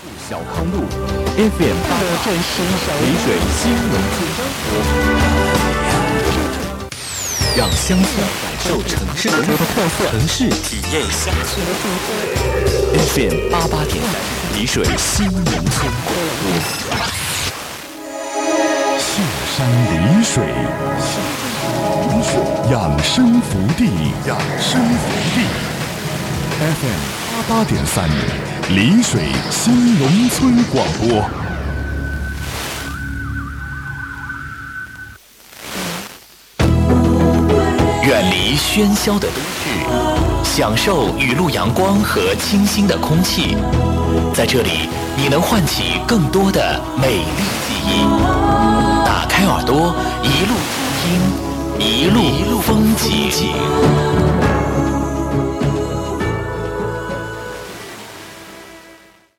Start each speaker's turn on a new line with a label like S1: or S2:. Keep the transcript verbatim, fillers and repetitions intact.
S1: 小康路 F M 八八丽水新农村，让乡村感受城市的特色，城市体验乡村的氛围。F M 八八点三丽水新农村广播。
S2: 秀山丽水，养生福地，养生福地。F M 八八点三，丽水新农村广播。
S1: 远离喧嚣的都市，享受雨露阳光和清新的空气。在这里，你能唤起更多的美丽记忆。打开耳朵，一路听，一路风景。